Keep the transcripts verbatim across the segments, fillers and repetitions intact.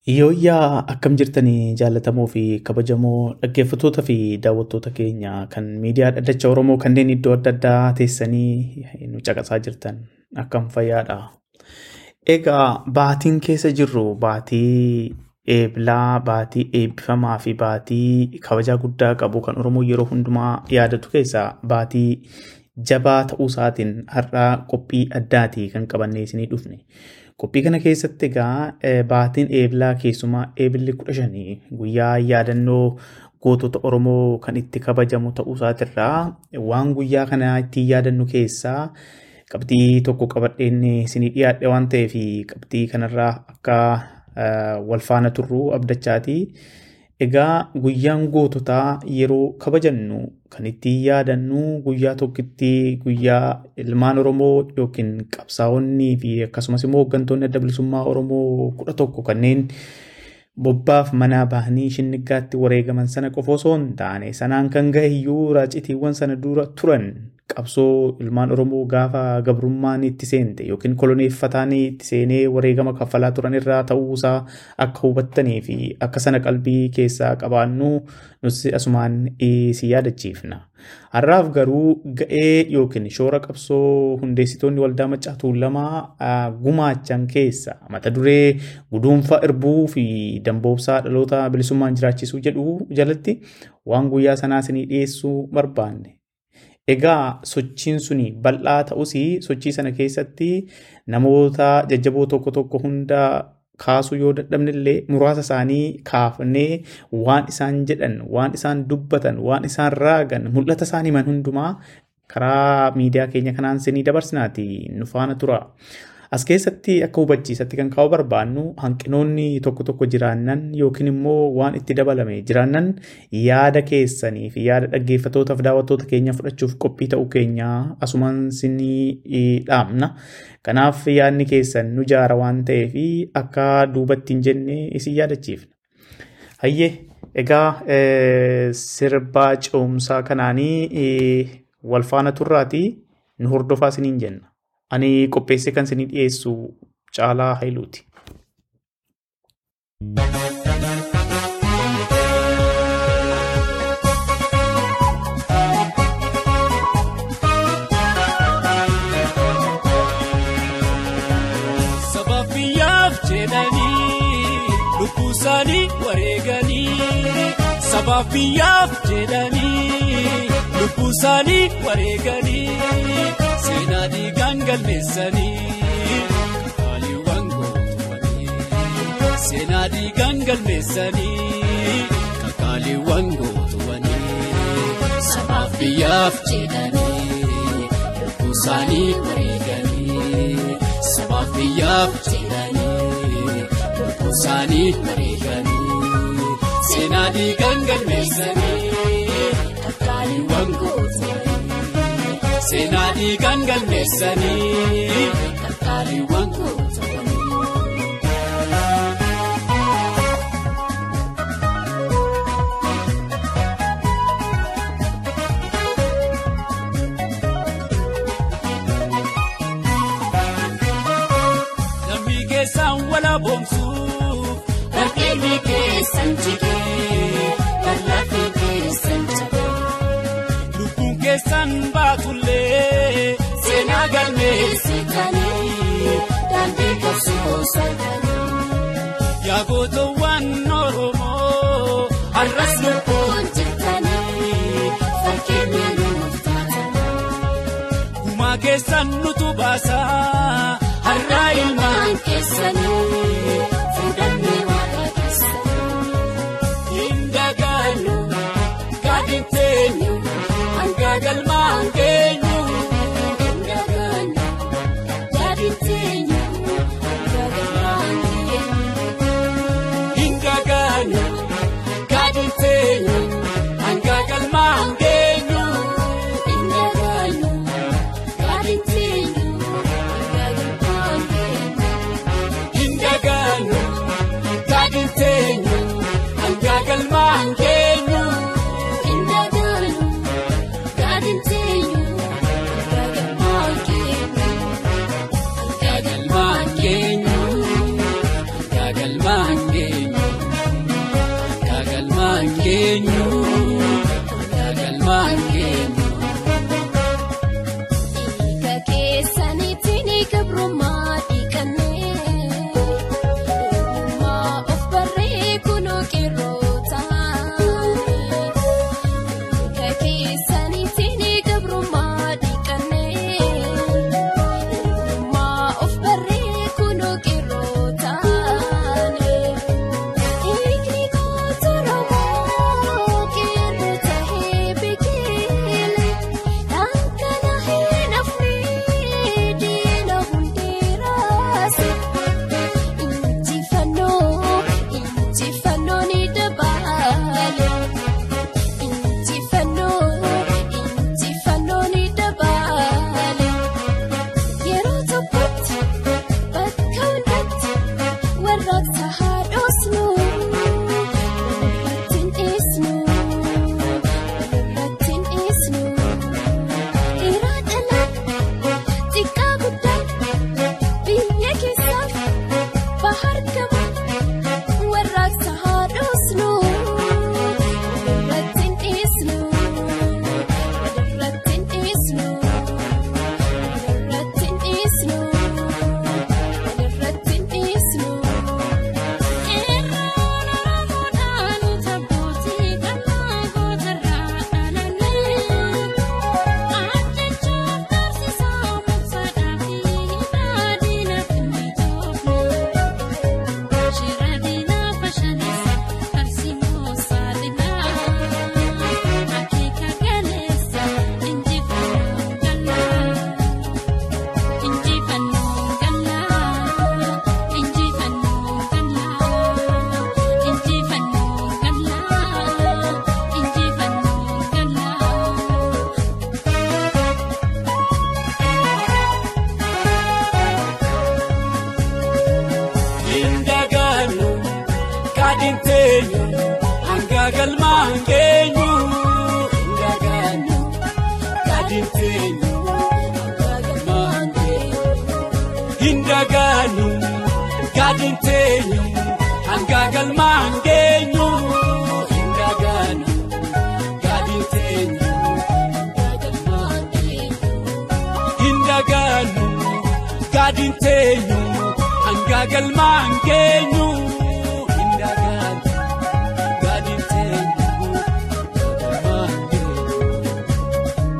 Iyooyyaa akkam jirtanii jaallatamoo fi kabajamoo dhaggeeffattoota fi daawwattoota keenya kan miidiyaa dhaddacha Oromoo kanneen iddoo adda addaa teessanii nu caqasaa jirtan akkam fayyaadha. Egaa baatiin keessa jirru baatii eeblaa, baatii eebbifamaa fi baatii kabajaa guddaa qabu kan Oromoo yeroo hundumaa yaadatu keessaa baatii jabaa ta'uu isaatiin har'aa qophii addaatii kan qabannee isinii dhufne. Qophii kana keessatti egaa baatiin eeblaa keessumaa eebilli kudha shanii guyyaa yaadannoo gootota Oromoo kan itti kabajamu ta'uu isaatirraa waan guyyaa kana itti yaadannu keessaa qabxii tokko qabadheen isinii dhiyaadhe waan ta'eef qabxii kanarraa akka wal faana turru abdachaati. Egaa guyyaan goototaa yeroo kabajannu kan itti yaadannu guyyaa tokkitti guyyaa ilmaan Oromoo yookiin qabsaa'onni fi akkasumas immoo hooggantoonni adda bilisummaa Oromoo kudha tokko kanneen bobbaaf manaa bahanii shinnigaatti wareegaman sana qofa osoo hin taane sanaan kan gahe iyyuu raacitiiwwan sana dura turan qabsoo ilmaan Oromoo gaafa gabrummaan itti seente yookiin koloneeffataan itti seenee wareegama kaffalaa turan irraa ta'uusaa akka hubattanii fi akka sana qalbii keessaa qabaannu nuti asumaan si yaadachiifna. Har'aaf garuu ga'ee yookiin shoora qabsoo hundeessitoonni waldaa Maccaa Tuulamaa gumaachan keessa mata duree guduunfaa irbuu fi damboobsaa dhaloota bilisummaan jiraachisuu jedhu jalatti waan guyyaa sanaa isinii dhiyeessuu barbaanne. Egaa sochiin suni bal'aa ta'us sochii sana keessatti namoota jajjaboo tokko tokko hunda kaasuu yoo dadhabne illee muraasa isaanii kaafnee waan isaan jedhan, waan isaan dubbatan, waan isaan raagan, mul'ata isaanii man hundumaa karaa miidiyaa keenya kanaan isinii dabarsinaati nu faana tura. As keessatti akka hubachiisatti kan kaa'u barbaannu hanqinoonni tokko tokko jiraannan yookiin immoo waan itti dabalame jiraannan yaada keessanii fi yaada dhaggeeffattootaaf daawwattoota keenya fudhachuuf qophii ta'uu keenya asumaan isinii dhaamna. Kanaaf yaadni keessan nu jaara waan ta'eef akka duubatti hin jenne isin yaadachiifna. Hayyee egaa sirbaa ce'umsaa kanaanii wal faana turraatii nu hordofaa isiniin jenna. Ani qopheessee kan isinii dhiyeessu Caalaa Hailuuti. Sabaaf biyyaaf jedhanii lubbuu isaanii wareeganii sabaaf biyyaaf jedhanii lubbuu isaanii wareeganii seenaa dhiigaan galmeessanii kaaliiwwan gootuwanii seenaa dhiigaan galmeessanii kaaliiwwan gootuwanii sabaaf biyyaaf jedhanii lubbuu isaanii wareeganii sabaaf biyyaaf jedhanii lubbuu isaanii wareeganii seenaa dhiigaan galmeessanii kaaliiwwan gootuwanii seenaa dhiigaan galmeessanii kaaliiwwan gootuwanii. Namni keessaan wala boonsuuf barkeelli keessan jigee lallaafii keessan jabee lubbuun keessan baatullee seenaa galmeessitanii daandii qabsoo sagalanii yaa gootawwan Oromoo har'as lubbuun jirtanii fakkeenya nuuf taatanii gumaa keessan nutu baasaa har'aa ilmaan keessanii fuudhannee waaqa keessanii hin dagaannu gaadhin teenyu hanga galmaan keenyu hin dagaannu gaadhin teenyu hanga galmaan keenyu hin dagaannu gaadhin teenyu hanga galmaan keenyu hin dagaannu gaadhin teenyu hanga galmaan keenyu hin dagaannu gaadhin teenyu hanga galmaan keenyu hin dagaannu gaadhin teenyu hanga galmaan keenyu hanga galmaan keenyu hanga galmaan keenyu. keenyu hanga galmaan keenyu. Dhiiga keessaniitiin gabrummaa dhiqannee eenyummaa of barree kunoo qeerroota. Dhiiga keessaniitiin gabrummaa dhiqannee eenyummaa of barree kunoo qeerroota. Dhiigni goota Oromoo qeerroota heebigeele dhankana hin hafne diina hundeeraase. Injifannoo injifannoo ni dabaale. Injifannoo injifannoo ni dabaale. Yeroo tokkotti bakka hundatti warraaqsa haa dhoosnu. Walirratti hin dhiisnu. Walirratti hin dhiisnu. Dhiiraa dhalaan xiqqaa guddaan biyya keessaaf bahar gama warraaqsa haa dhoosnu. Walirratti hin dhiisnu. Walirratti hin dhiisnu. Walirratti hin dhiisnu. Walirratti hin dhiisnu. Qeerroon Oromoodhaan tabbootii qal'aa gootarraa dhalannee ajjechuuf taasisaa mursaadhaa fi hidhaa diinatti mijoofne. Shira diinaa fashaleessa tarsiimoo saaxilaa akeeka galeessa injifannoo gallaa. Injifannoo gallaa. Injifannoo gallaa. Injifannoo gallaa. Injifannoo gallaa. Hindagaanu gaadin teenyu hanga galmaan keenyu. Hindagaanu gaadin teenyu hanga galmaan keenyu. Hindagaanu gaadin teenyu hanga galmaan keenyu. Hindagaanu gaadin teenyu hanga galmaan keenyu. Hindagaanu gaadin teenyu hanga galmaan keenyu. Hindagaanu gaadin teenyu hanga galmaan keenyu.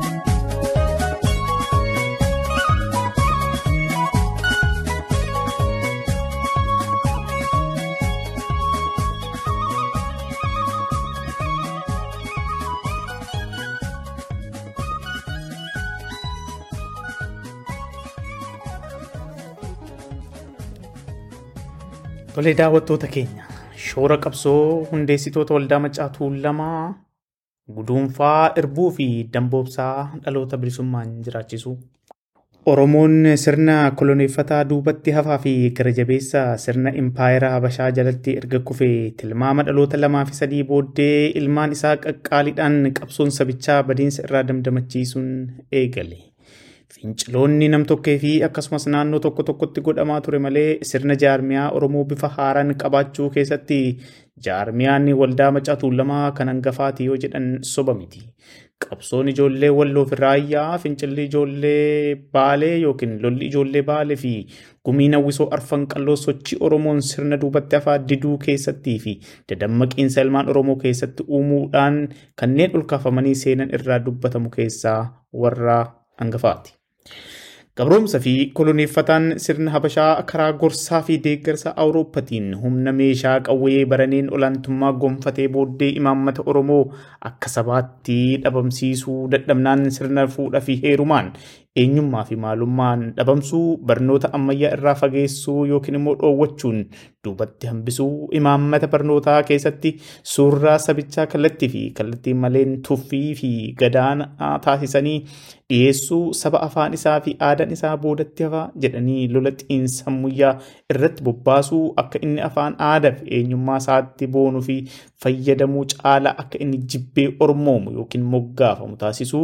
Tolee daawwattoota keenya shoora qabsoo hundeessitoota waldaa Maccaa Tuulamaa guduunfaa irbuu fi damboobsaa dhaloota bilisummaan jiraachisu. Oromoon sirna koloneeffataa duubatti hafaa fi gara jabeessa sirna impaayera Habashaa jalatti erga kufee tilmaama dhaloota lamaa fi sadii booddee ilmaan isaa qaqqaaliidhaan qabsoon sabichaa badiinsa irraa damdamachiisuun eegale. Finciloonni nam-tokkee fi akkasumas naannoo tokko tokkotti godhamaa ture malee sirna jaarmiyaa Oromoo bifa haaraan qabaachuu keessatti jaarmiyaan waldaa Maccaa Tuulamaa kan hangafaati yoo jedhan soba miti. Qabsoon ijoollee Walloo fi Raayyaa, fincilli ijoollee Baalee yookiin lolli ijoollee Baalee fi gumiin hawwisoo arfan qalloo sochii Oromoon sirna duubatti hafaa diduu keessattii fi dadammaqiinsa ilmaan Oromoo keessatti uumuudhaan kanneen ol kaafamanii seenan irraa dubbatamu keessaa warra hangafaati. Gabroomsa fi koloneeffataan sirna Habashaa karaa gorsaa fi deeggarsa Awurooppaatiin humna meeshaa qawwee baraneen olaantummaa gonfatee booddee imaammata Oromoo akka sabaatti dhabamsiisuu dadhabnaan sirna fuudhaa fi heerumaan eenyummaa fi maalummaan dhabamsuu barnoota ammayyaa irraa fageessuu yookiin immoo dhoowwachuun duubatti hambisuu imaammata barnootaa keessatti suuraa sabichaa kallattii fi kallattii maleen tuffii fi gadaanaa taasisanii dhiyeessuu saba afaan isaa fi aadaan isaa boodatti hafaa jedhanii lola xiinsammuyyaa irratti bobbaasuu akka inni afaan aadaa fi eenyummaa isaatti boonuu fi fayyadamuu caalaa akka inni jibbee ormoomu yookiin moggaafamu taasisuu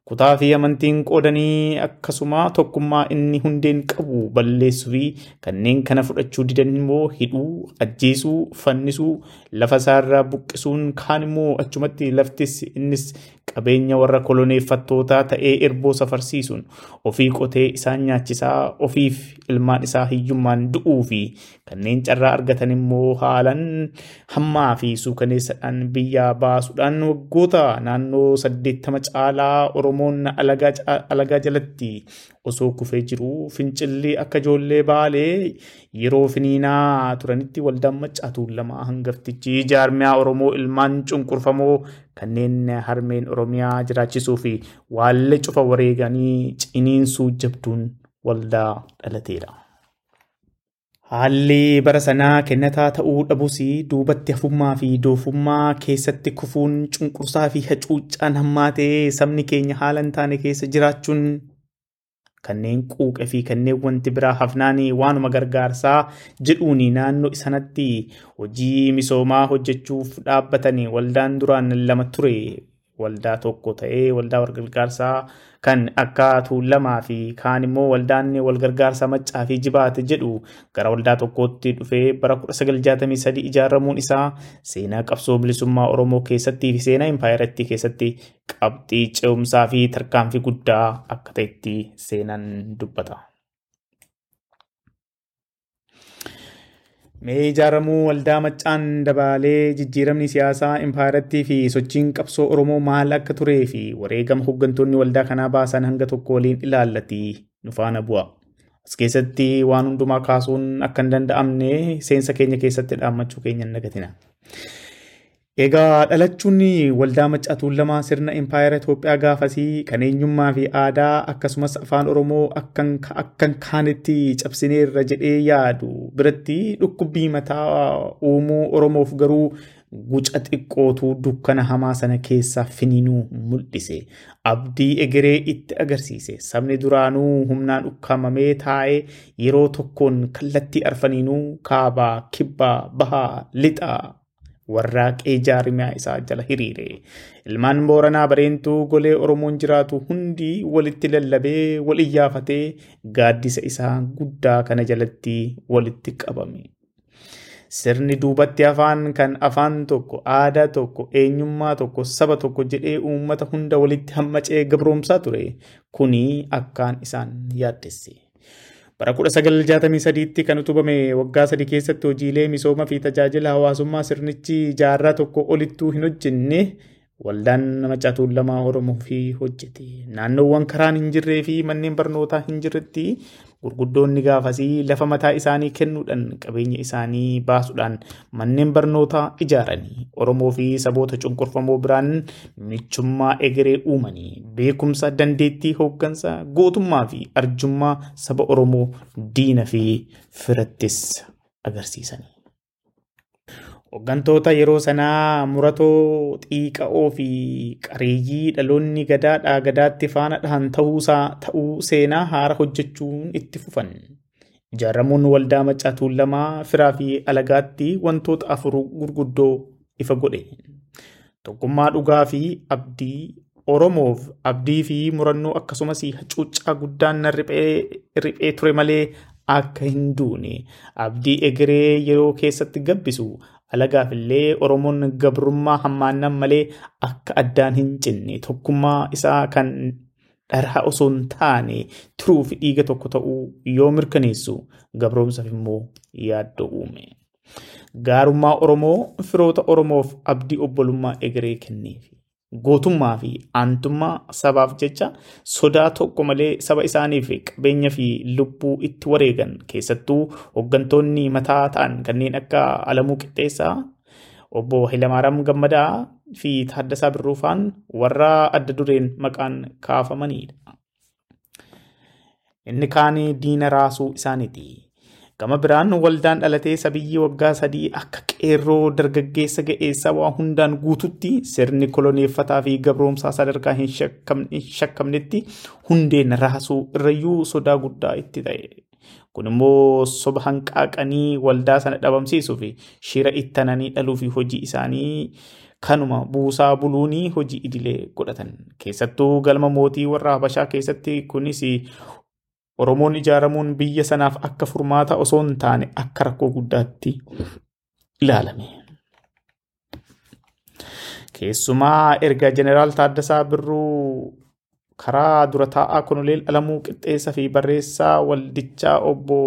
kutaa fi amantiin qoodanii akkasuma tokkummaa inni hundeen qabu balleessuu fi kanneen kana fudhachuu didan immoo hidhuu, ajjeesuu, fannisuu, lafa isaarraa buqqisuun kaan immoo achumatti laftis innis qabeenya warra koloneeffattootaa ta'ee erboo safarsiisuun ofii qotee isaan nyaachisaa ofiif ilmaan isaa hiyyummaan du'uu fi kanneen carraa argatan immoo haalan hammaa fi suukaneessadhaan biyyaa baasuudhaan waggoota naannoo saddeettama caalaa Oromoon alagaa jalatti osoo kufee jiru fincilli akka ijoollee baalee yeroo finiinaa turanitti waldaan Maccaa Tuulamaa hangaftichi jaarmiyaa Oromoo ilmaan cunqurfamoo kanneen harmeen Oromiyaa jiraachisuu fi waallee cufa wareeganii ciniinsuu jabduun waldaa dhalateera. Haalli bara sanaa kennataa ta'uu dhabus duubatti hafummaa fi doofummaa keessatti kufuun cunqursaa fi hacuuccaan hammaatee sabni keenya haala hin taane keessa jiraachuun kanneen quuqe fi kanneen wanti biraa hafnaanii waanuma gargaarsaa jedhuun naannoo sanatti hojii misoomaa hojjechuuf dhaabbatanii waldaan duraan lama ture waldaa tokko ta'ee waldaa walgargaarsaa kan akka Tuulamaa fi kaan immoo waldaan walgargaarsaa Maccaa fi Jibaate jedhu gara waldaa tokkootti dhufee bara kudha sagal jaatamii sadii ijaaramuun isaa seenaa qabsoo bilisummaa Oromoo keessatti fi seenaa impaayeratti keessatti qabxii ce'umsaa fi tarkaanfii guddaa akka ta'etti seenaan dubbata. Mee ijaaramuu waldaa Maccaan dabaalee jijjiiramni siyaasaa impaayeratti fi sochiin qabsoo Oromoo maal akka turee fi wareegama hooggantoonni waldaa kanaa baasan hanga tokko waliin ilaallati nu faana bu'a. As keessatti waan hundumaa kaasuun akka hin danda'amne seensa keenya keessatti dhaammachuu keenya hin dagatina. Egaa dhalachuun waldaa Maccaa Tuulamaa sirna impaayera Itoophiyaa gaafasii kan eenyummaa fi aadaa akkasumas afaan Oromoo akkan kaanitti cabsineerra jedhee yaadu biratti dhukkubbii mataa uumuu Oromoof garuu guca xiqqootu dukkana hamaa sana keessaa finiinuu mul'ise. Abdii egeree itti agarsiise. Sabni duraanuu humnaan ukkaamamee taa'ee yeroo tokkoon kallattii arfaniinuu kaabaa, kibbaa, bahaa, lixaa warraaqee jaarmiyaa isaa jala hiriire. Ilmaan Booranaa Bareentuu golee Oromoon jiraatu hundi walitti lallabee wal iyyafatee gaaddisa isaa guddaa kana jalatti walitti qabame. Sirni duubatti afaan kan afaan tokko, aadaa tokko, eenyummaa tokko, saba tokko jedhee uummata hunda walitti hammacee gabroomsaa ture. Kuni akkaan isaan yaaddesse. Bara kudha sagal jaatamii sadiitti kan utubame waggaa sadii keessatti hojiilee misooma fi tajaajila hawaasummaa sirnichi jaarraa tokko olittuu hin hojjenne waldaan Maccaa Tuulamaa Oromoo fi hojjete. Naannoowwan karaan hin jirree fi manneen barnootaa hin jirretti gurguddoonni gaafasii lafa mataa isaanii kennuudhaan qabeenya isaanii baasuudhaan manneen barnootaa ijaaranii Oromoo fi saboota cunqurfamoo biraan michummaa egeree uumanii beekumsa dandeettii hooggansa gootummaa fi arjummaa saba Oromoo diina fi firattis agarsiisanii. Hooggantoota yeroo sanaa muratoo xiiqa'oo fi qareeyyii dhaloonni gadaadhaa gadaatti faana dhahan ta'uusaa ta'uu seenaa haara hojjechuun itti fufan. Ijaaramuun waldaa Maccaa Tuulamaa firaa fi alagaatti wantoota afur gurguddoo ifa godhe. Tokkummaa dhugaa fi abdii Oromoof abdii fi murannoo akkasumas hacuuccaa guddaan riphee ture malee akka hin duune abdii egeree yeroo keessatti gabbisu. Alagaaf illee Oromoon gabrummaa hammaannan malee akka addaan hin cinne tokkummaa isaa kan dharaa osoo hin taane turuu fi dhiiga tokko ta'uu yoo mirkaneessu gabroomsaaf immoo yaaddoo uume. Gaarummaa Oromoo firoota Oromoof abdii obbolummaa egeree kenneef. Gootummaa fi aantummaa sabaaf jecha sodaa tokko malee saba isaaniif qabeenya fi lubbuu itti wareegan keessattuu hooggantoonni mataa ta'an kanneen akka Alamuu Qixxeessaa, obbo Hayilamaariyaam Gammadaa fi Taaddasaa Birruufaan warra adda dureen maqaan kaafamanidha. Inni kaan diina raasuu isaaniiti. Gama biraan waldaan dhalatee sabiyyii waggaa sadii akka qeerroo dargaggeessa ga'eessa waa hundaan guututti sirni koloneeffataa fi gabroomsaa sadarkaa hin shakkamnetti hundeen raasuu irrayyuu sodaa guddaa itti ta'e. Kun immoo soba hanqaaqanii waldaa sana dhabamsiisuu fi shira ittananii dhaluu fi hojii isaanii kanuma buusaa buluunii hojii idilee godhatan. Keessattuu galma mootii warra Habashaa keessatti kunis Oromoon ijaaramuun biyya sanaaf akka furmaata osoo hin taane akka rakkoo guddaatti ilaalame. Keessumaa erga Jeneraal Taaddasaa Birruu karaa dura taa'aa Koloneel Alamuu Qixxeessaa fi barreessaa waldichaa obbo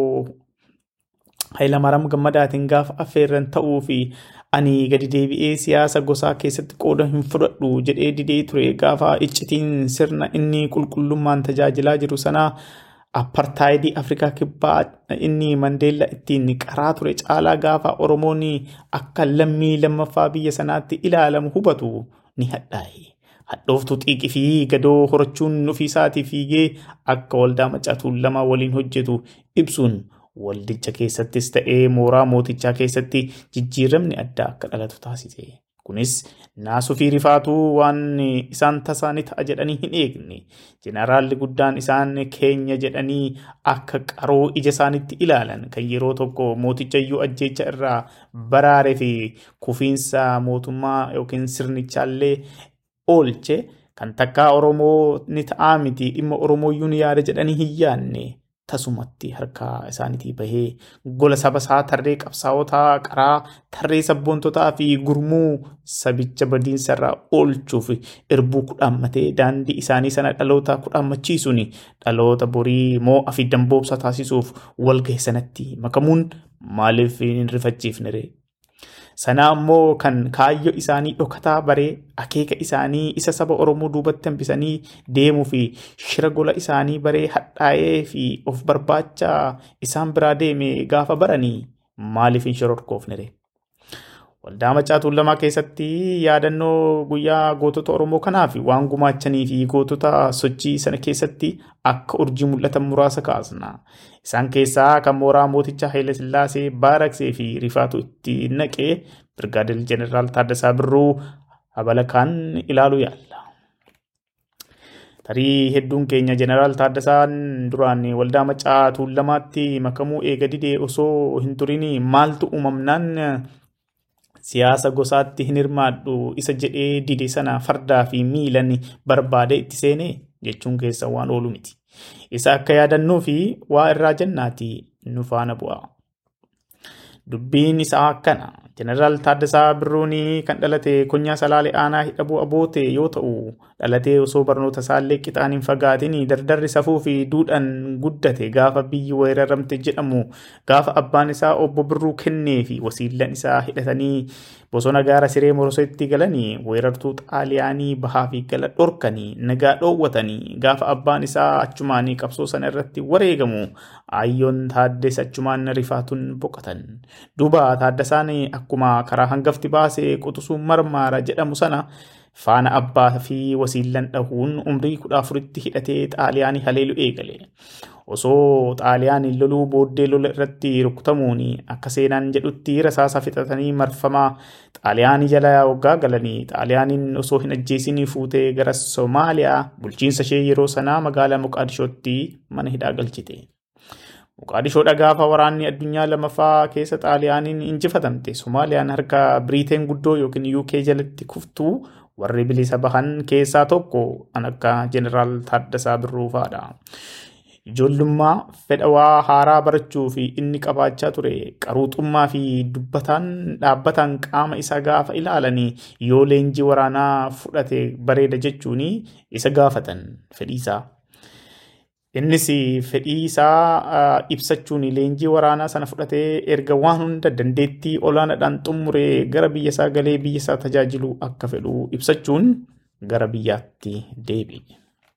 Hayilamaariyaam Gammadaatiin gaafa affeerran ta'uu fi ani gadi deebi'ee siyaasa gosaa keessatti qooda hin fudhadhu jedhee didee ture gaafa iccitiin sirna inni qulqullummaan tajaajilaa jiru sanaa apartaayidii Afrikaa kibbaa inni Mandeella ittiin qaraa ture caalaa gaafa Oromoon akka lammii lammaffaa biyya sanaatti ilaalamu hubatu ni hadhaa'e. Hadhooftuu xiiqii fi gadoo horachuun ofiisaatii fiigee akka waldaa Macaa Tuulamaa waliin hojjetu ibsuun waldicha keessattis ta'ee mooraa mootichaa keessatti jijjiiramni addaa akka dhalatu taasise. Kunis naasuu fi rifaatuu waan isaan tasaanii ta'a jedhanii hin eegne. Jeneraalli guddaan isaan keenya jedhanii akka qaroo ija isaanitti ilaalan kan yeroo tokko mooticha iyyuu ajjeecha irraa baraaree fi kufiinsa mootummaa yookiin sirnichaallee oolche kan takkaa Oromoo ni ta'aa miti dhimma Oromoo iyyuu ni yaada jedhanii hin yaadne. Tasumatti harkaa isaaniitii bahee gola saba isaa tarree qabsaa'otaa qaraa tarree sabboontotaa fi gurmuu sabicha badiinsa irraa oolchuuf irbuu kudhaammatee daandii isaanii sana dhaloota kudhaammachiisuun dhaloota borii moo'aa fi damboobsa taasisuuf walgahe sanatti makamuun maaliif hin rifachiifne ree? Sana ammoo kan kaayyoo isaanii dhokataa baree akeeka isaanii isa saba Oromoo duubatti hambisanii deemuu fi shira gola isaanii baree hadhaa'ee fi of barbaachaa isaan biraa deeme gaafa baranii maaliif hin shororkoofne ree? Waldaa Macaa Tuulamaa keessatti yaadannoo guyyaa gootota Oromoo kanaaf waan gumaachanii fi gootota sochii sana keessatti akka urjii mul'atan muraasa kaasna. Isaan keessaa kan mooraa mootichaa Haile Sillaasee baaraksee fi rifaatu itti naqee Birgaadeer Jeneraal Taaddasaa Birruu habalakaan ilaaluu yaalla. Tarii hedduun keenya Jeneraal Taaddasaan duraan waldaa Macaa Tuulamaatti makamuu eega didee osoo hin turin maaltu uumamnaan siyaasa gosaatti hin hirmaadhu isa jedhee dide sana fardaa fi miilan barbaade itti seenee jechuun keessa waan oolu miti. Isa akka yaadannuu fi waa irraa jennaati nu faana bu'a. Dubbiin isaa akkana. Jeneraal Taaddasaa Birruun kan dhalate Konyaa Salaalee Aanaa Hidhabuu Aboote yoo ta'u dhalatee osoo barnoota isaallee qixaan hin fagaatin dardarri safuu fi duudhaan guddate gaafa biyyi weeraramte jedhamu gaafa abbaan isaa obbo Birruu kennee fi wasiillan isaa hidhatanii bosona gaara Siree Moroseetti galanii weerartuu Xaaliyaanii bahaa fi gala dhorkanii nagaa dhoowwatanii gaafa abbaan isaa achumaan qabsoo sana irratti wareegamu ayyoon Taaddes achumaan rifaatuun boqotan. Duuba Taaddasaan akkuma karaa hangafti baasee quxisuun marmaara jedhamu sana faana abbaa fi wasiillan dhahuun umrii kudha afuritti hidhatee Xaaliyaanii haleelu eegale. Osoo Xaaliyaanii loluu booddee lola irratti rukutamuun akka seenaan jedhutti rasaasa fixatanii marfamaa Xaaliyaanii jala waggaa galanii Xaaliyaaniin osoo hin ajjeesinii fuutee gara Somaaliyaa bulchiinsa ishee yeroo sanaa magaalaa Moqaadishootti mana hidhaa galchite. Moqaadishoodha gaafa waraanni addunyaa lamaffaa keessa Xaaliyaaniin injifatamte Somaaliyaan harka Biriiteen guddoo yookiin U K jalatti kuftuu warri bilisa bahan keessaa tokko kan akka Jeneraal Taaddasaa Birruu fa'aadha. Ijoollummaa fedhawaa haaraa barachuu fi inni qabaachaa ture qaruuxummaa fi dubbataan dhaabbataan qaama isaa gaafa ilaalanii yoo leenjii waraanaa fudhate bareeda jechuun isa gaafatan fedhiisaa. Innis fedhii isaa ibsachuun leenjii waraanaa sana fudhatee erga waan hunda dandeettii olaanaadhaan xumuree gara biyya isaa galee biyya isaa tajaajilu akka fedhu ibsachuun gara biyyaatti deebi'e.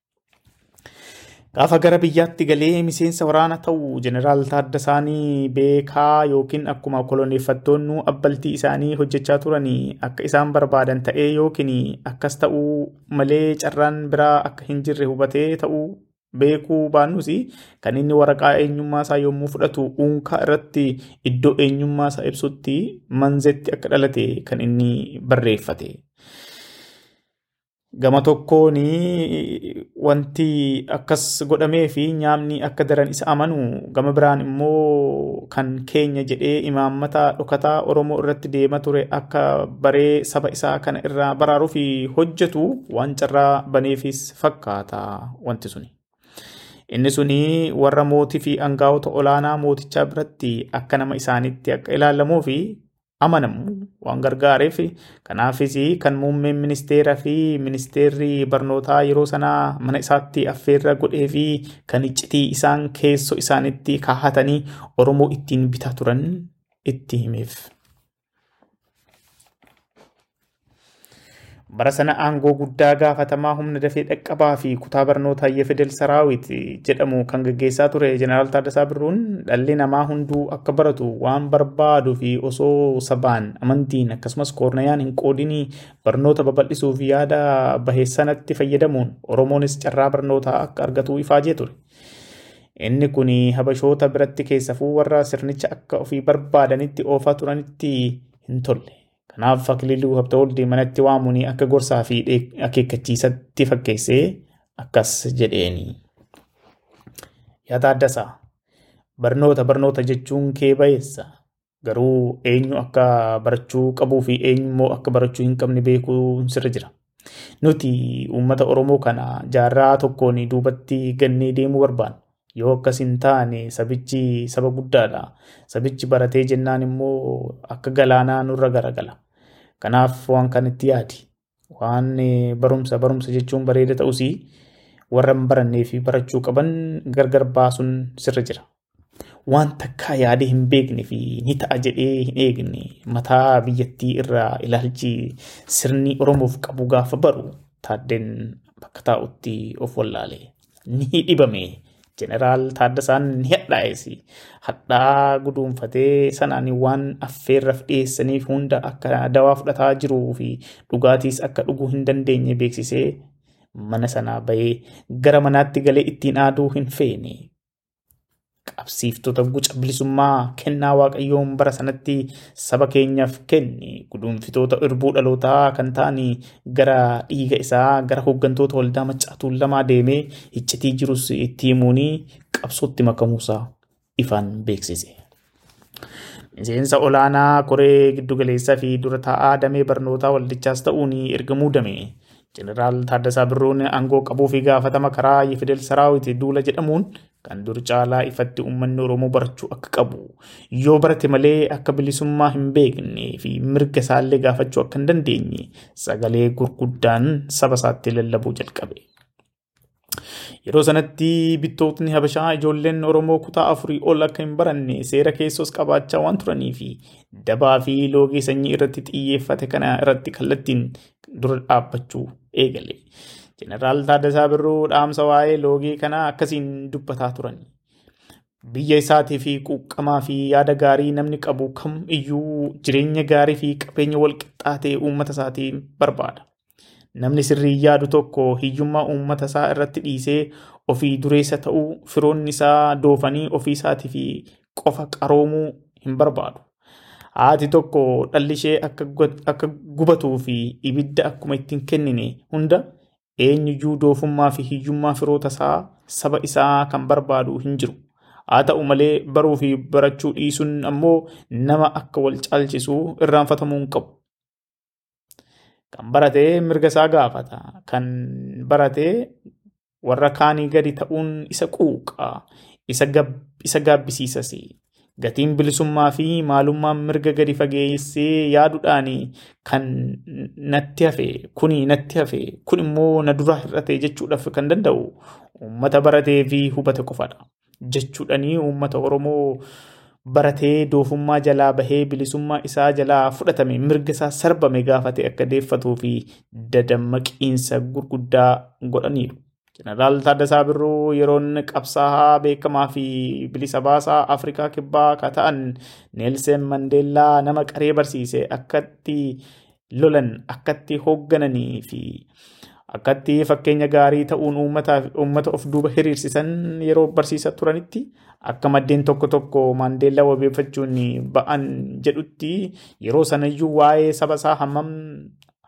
Gaafa gara biyyaatti galee miseensa waraana ta'u Jeneraal Taaddasaan beekaa yookiin akkuma koloneeffattoonni abbaltii isaanii hojjechaa turanii akka isaan barbaadan ta'ee yookiin akkas ta'uu malee carraan biraa akka hin jirre hubatee ta'uu beekuu baannus kan inni waraqaa eenyummaa isaa yommuu fudhatu unkaa irratti iddoo eenyummaa isaa ibsutti manzetti akka dhalate kan inni barreeffate. gama tokkoon wanti akkas godhamee fi nyaamni akka daran isa amanu gama biraan immoo kan keenya jedhee imaammata dhokataa Oromoo irratti deema ture akka baree saba isaa kana irraa baraaruu fi hojjetu waan carraa baneefis fakkaata wanti suni. Inni suni warra mootii fi aangaa'ota olaanaa mootichaa biratti akka nama isaanitti akka ilaalamuu fi amanamu waan gargaareef kanaafis kan muummeen ministeeraa fi ministeerri barnootaa yeroo sanaa mana isaatti affeerra godhee fi kan iccitii isaan keessoo isaanitti kaahatanii Oromoo ittiin bitaa turan itti himeef. Bara sana aangoo guddaa gaafatamaa humna dafee dhaqqabaa fi kutaa barnootaa Yefedel Saraawit jedhamu kan gaggeessaa ture Jeneraal Taaddasaa Birruun dhalli namaa hunduu akka baratu waan barbaadu fi osoo sabaan amantiin akkasumas koornayaan hin qoodinii barnoota babal'isuuf yaada baheessanatti fayyadamuun Oromoonis carraa barnootaa akka argatu ifaajee ture. Inni kun habashoota biratti keessafuu warra sirnicha akka ofii barbaadanitti oofaa turanitti hin tolle. Kanaaf Akililuu Habtawaldii manatti waamuun akka gorsaa fi akeekkachiisatti fakkeessee akkas jedheeni. Yaa Taaddasaa, barnoota barnoota jechuun kee bayeessa. Garuu eenyu akka barachuu qabuu fi eenyu immoo akka barachuu hin qabne beekuun sirra jira. Nuti uummata Oromoo kana jaarraa tokkoon duubatti gannee deemuu barbaanna. Yoo akkas hin taane sabichi saba guddaadha. Sabichi baratee jennaan immoo akka galaanaa nurra garagala. Kanaaf waan kanatti yaadi. Waan barumsa barumsa jechuun bareeda ta'usi warra hin barannee fi barachuu qaban gargar baasuun sirra jira. Waan takka yaadee hin beekne fi ni ta'a jedhee hin eegne mataa biyyattii irraa ilaalchi sirni Oromoof qabu gaafa baru Taaddeen bakka taa'utti of wallaale. Ni dhibame. Jeneraal Taaddasaan ni hadhaa'esi. Hadhaa guduunfatee sanaan waan affeerraaf dhiyeessaniif hunda akka dawaa fudhataa jiruu fi dhugaatiis akka dhuguu hin dandeenye beeksisee mana sanaa bahee gara manaatti galee ittiin aaduu hin feene. Qabsiiftota guca bilisummaa kennaa Waaqayyoon bara sanatti saba keenyaaf kenne guduunfitoota irbuu dhalootaa kan ta'anii gara dhiiga isaa gara hooggantoota waldaa Maccaatuu lamaa deemee iccitii jirus itti himuun qabsootti makamuusaa ifaan beeksise. Miseensa olaanaa koree giddugaleessaa fi dura taa'aa damee barnootaa waldichaas ta'uun erga muudame. Jeneraal Taaddasaa Birruun aangoo qabuu fi gaafatama karaa Yefedel Saraawit duula jedhamuun kan dur caalaa ifatti uummanni Oromoo barachuu akka qabu yoo barate malee akka bilisummaa hin beekne fi mirga isaallee gaafachuu akka hin dandeenye sagalee gurguddaan saba isaatti lallabuu jalqabe. Yeroo sanatti bittootni Habashaa ijoolleen Oromoo kutaa afurii ol akka hin baranne seera keessos qabaachaa waan turanii fi dabaa fi loogii sanyii irratti xiyyeeffate kana irratti kallattiin dura dhaabbachuu eegale. Jeneraal Taaddasaa Birruu dhaamsa waa'ee loogii kanaa akkasiin dubbataa turan. Biyya isaatii fi quuqqamaa fi yaada gaarii namni qabu kam iyyuu jireenya gaarii fi qabeenya wal qixxaatee uummata isaatii barbaada. Namni sirrii yaadu tokko hiyyummaa uummata isaa irratti dhiisee ofii dureessa ta'uu firoonni isaa doofanii ofii isaatii fi qofa qaroomuu hin barbaadu. Haati tokko dhalli ishee akka gubatuu fi ibidda akkuma ittiin kennine hunda eenyuyyuu doofummaa fi hiyyummaa firoota isaa saba isaa kan barbaadu hin jiru. Haa ta'u malee baruu fi barachuu dhiisuun ammoo nama akka wal caalchisuu irraanfatamuu hin qabu. Kan baratee mirga isaa gaafata. Kan baratee warra kaanii gadi ta'uun isa quuqa. Isa gaabbisiisas. Gatiin bilisummaa fi maalummaan mirga gadi fageessee yaaduudhaan kan natti hafe kuni natti hafe kun immoo na duraa hir'ate jechuudhaaf kan danda'u uummata baratee fi hubate qofadha. Jechuudhaanii uummata Oromoo baratee doofummaa jalaa bahee bilisummaa isaa jalaa fudhatame mirga isaa sarbame gaafate akka deeffatuu fi dadammaqiinsa gurguddaa godhaniiru. Jeneraal Taaddasaa Birruu yeroon qabsaa'aa beekamaa fi bilisa baasaa Afrikaa kibbaa kan ta'an Neelsen Mandeellaa nama qaree barsiise akkatti lolan akkatti hooggananii fi akkatti fakkeenya gaarii ta'uun uummata of duuba hiriirsisan yeroo barsiisaa turanitti akka maddeen tokko tokko Mandeellaa wabeeffachuun ba'an jedhutti yeroo sanayyuu waa'ee saba isaa hammam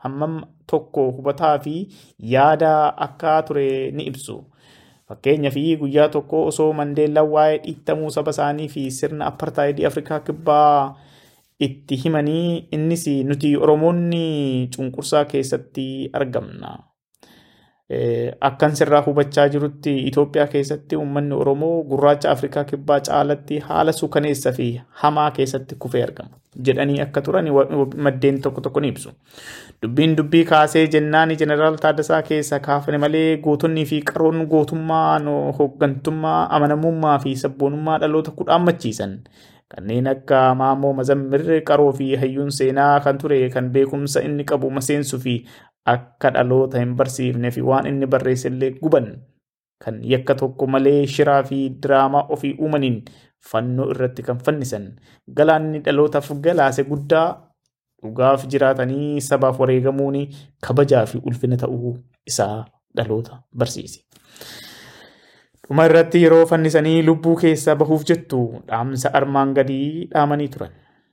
hammam tokko hubataa fi yaada akka ture ni ibsu. Fakkeenyaaf guyyaa tokko osoo Mandeellaan waa'ee dhiittamuu saba isaanii fi sirna apartaayidii Afrikaa kibbaa itti himanii innis nuti Oromoonni cunqursaa keessatti argamna. Akkan sirraa hubachaa jirutti Itoophiyaa keessatti uummanni Oromoo gurraacha Afrikaa kibbaa caalatti haala suukaneessaa fi hamaa keessatti kufee argama jedhanii akka turan maddeen tokko tokko ni ibsu. Dubbiin dubbii kaasee jennaan Jeneraal Taaddasaa keessa kaafne malee gootonnii fi qaroon gootummaa, hooggantummaa, amanamummaa fi sabboonummaa dhaloota kudhaan machiisan kanneen akka Maamoo Mazammir qaroo fi hayyuun seenaa kan ture kan beekumsa inni qabu maseensuu fi akka dhaloota hin barsiifne fi waan inni barreesse illee guban kan yakka tokko malee shiraa fi diraamaa ofii uumaniin fannoo irratti kan fannisan galaanni dhalootaaf galaase guddaa dhugaaf jiraatanii sabaaf wareegamuun kabajaa fi ulfina ta'uu isaa dhaloota barsiise. Dhuma irratti yeroo fannisanii lubbuu keessaa bahuuf jettu dhaamsa armaan gadii dhaamanii turan.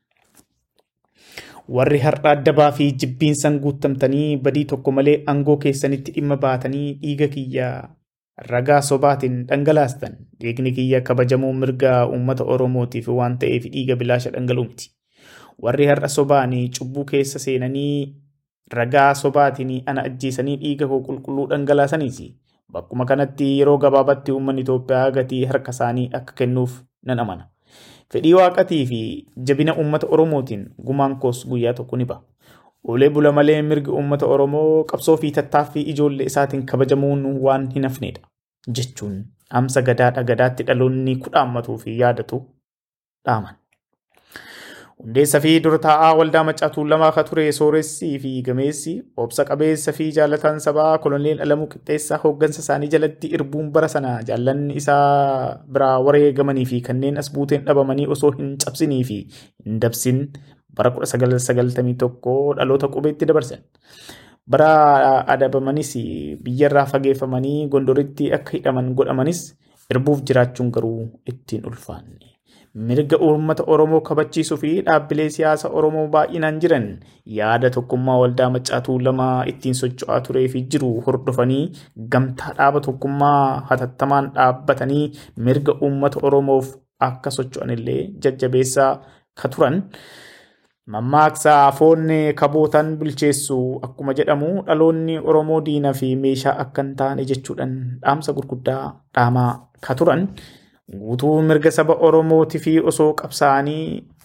Warri har'a addabaa fi jibbiinsan guutamtanii badii tokko malee aangoo keessanitti dhimma baatanii dhiiga kiyya ragaa sobaatiin dhangalaastan dhiigni kiyya kabajamuu mirga uummata Oromootiif waan ta'eef dhiiga bilaasha dhangala'u miti. Warri har'a sobaanii cubbuu keessa seenanii ragaa sobaatiin ana ajjeesanii dhiiga koo qulqulluu dhangalaasaniis bakkuma kanatti yeroo gabaabatti uummanni Itoophiyaa gatii harka isaanii akka kennuuf nan amana. Fedhii waaqatii fi jabina uummata Oromootiin gumaan koos guyyaa tokko ni ba'a. Olee bula malee mirgi uummata Oromoo qabsoo fi tattaaffii ijoollee isaatiin kabajamuun waan hin hafnedha jechuun dhaamsa gadaadha gadaatti dhaloonni kudhaammatuu fi yaadatu dhaaman. Hundeessaa fi dura taa'aa waldaa Maccaa Tuulamaa ka ture sooressii fi gameessi obsa qabeessa fi jaalataan sabaa koloneel Alamuu Qixxeessaa hooggansa isaanii jalatti irbuun bara sana jaallanni isaa biraa wareegamanii fi kanneen as buuteen dhabamanii osoo hin cabsinii fi hin dabsin bara kudha sagal sagaltamii tokko dhaloota qubeetti dabarsan. Bara adabamanis biyyarraa fageeffamanii Gondoritti akka hidhaman godhamanis irbuuf jiraachuun garuu ittiin ulfaanne. Mirga uummata Oromoo kabachiisuu fi dhaabbilee siyaasa Oromoo baay'inaan jiran yaada tokkummaa waldaa Maccaa Tuulamaa ittiin socho'aa turee fi jiru hordofanii gamtaa dhaaba tokkummaa hatattamaan dhaabbatanii mirga uummata Oromoof akka socho'an illee jajjabeessaa ka turan. Mammaaksa foonni kabootaan bilcheessu akkuma jedhamu dhaloonni Oromoo diina fi meeshaa akka hin taane jechuudhaan dhaamsa gurguddaa dhaamaa ka turan. Guutuu mirga saba Oromooti fi osoo qabsaanii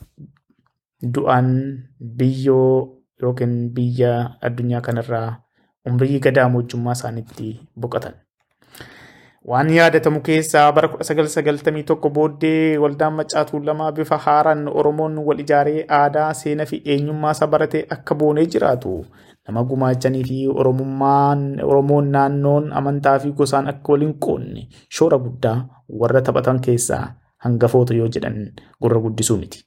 du'an biyyoo yookiin biyya addunyaa kanarraa umrii gadaa moojjummaa isaaniitti boqotan. Waan yaadatamu keessaa bara kudha sagal sagaltamii tokko booddee waldaan Maccaa Tuulamaa bifa haaraan Oromoon wal ijaaree aadaa, seenaa fi eenyummaa isaa baratee akka boonee jiraatu nama gumaachanii fi Oromoon naannoon amantaa fi gosaan akka waliin qoonne shoora guddaa warra taphatan keessaa hangafoota yoo jedhan gurra guddisuu miti.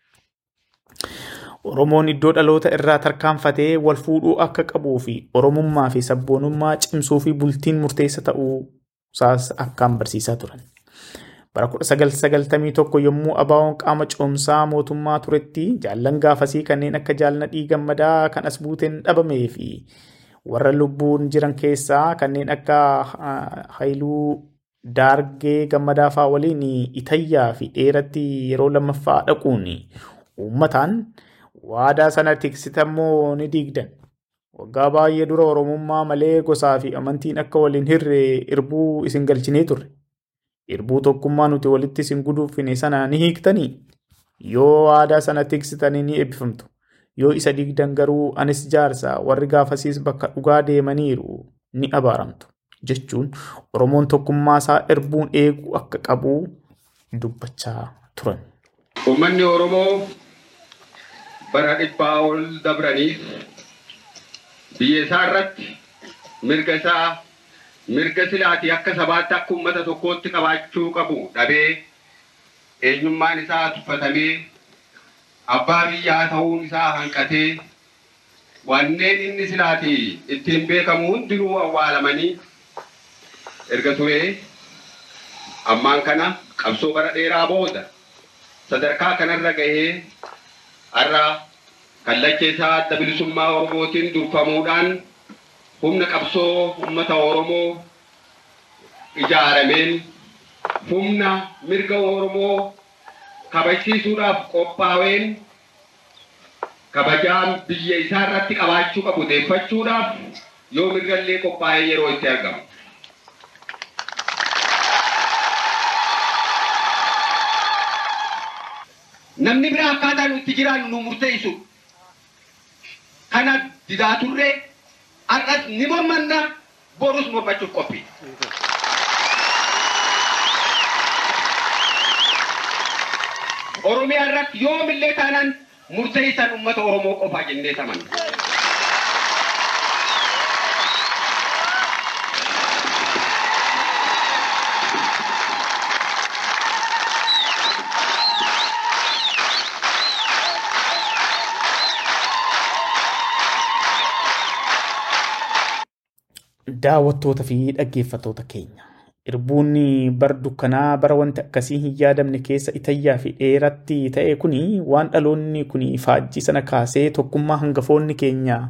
Oromoon iddoo dhaloota irraa tarkaanfatee wal fuudhuu akka qabuu fi Oromummaa fi sabboonummaa cimsuu fi bultiin murteessa ta'uu isaas akkaan barsiisaa turan. Bara kudha sagal sagaltamii tokko yommuu abaawoon qaama coomsaa mootummaa turetti jaallan gaafasii kanneen akka Jaalnadhii Gammadaa kan as buuteen dhabamee fi warra lubbuun jiran keessaa kanneen akka Haayiluu Daargee Gammadaa fa'aa waliin Itayyaa fi dheeratti yeroo lammaffaa dhaquun uummataan waadaa sana tiksitammoo ni diigdan. Waggaa baay'ee dura Oromummaa malee gosaa fi amantiin akka waliin hirre irbuu isin galchinee turre. Irbuu tokkummaa nuti walitti isin guduufine sana ni hiiktanii. Yoo waadaa sana tiksitanii ni eebbifamtu. Yoo isa diigdan garuu anis jaarsa warri gaafasiis bakka dhugaa deemaniiru ni abaaramtu. Jechuun Oromoon tokkummaa isaa irbuun eeguu akka qabu dubbachaa turan. Uummanni Oromoo bara dhibbaa ol dabranii biyya isaa irratti mirga isaa mirga silaatii akka sabaatti akka uummata tokkootti qabaachuu qabu dhabee eenyummaan isaa tuffatamee abbaa biyyaa ta'uun isaa hanqatee wanneen inni silaatii ittiin beekamu hundinuu awwaalamanii erga turee ammaan kana qabsoo bara dheeraa booda sadarkaa kanarra gahee har'a kallacheessaa adda bilisummaa Oromootiin durfamuudhaan humna qabsoo uummata Oromoo ijaarameen humna mirga Oromoo kabachiisuudhaaf qophaa'een kabajaan biyya isaa irratti qabaachuu qabu deeffachuudhaaf yoo mirgallee qophaa'ee yeroo itti argamu. Namni biraa akkaataa nuti jiraannu nu murteessu kana didaa turre har'as ni mormanna borus mormachuuf qophii. Oromiyaa irratti yoomillee taanaan murteessan uummata Oromoo qofaa jennee taman. Daawwattoota fi dhaggeeffattoota keenya irbuunni bar dukkanaa bara wanti akkasii hin yaadamne keessa itayyaa fi dheeratti ta'e kuni waan dhaloonni kuni faajjii sana kaasee tokkummaa hangafoonni keenya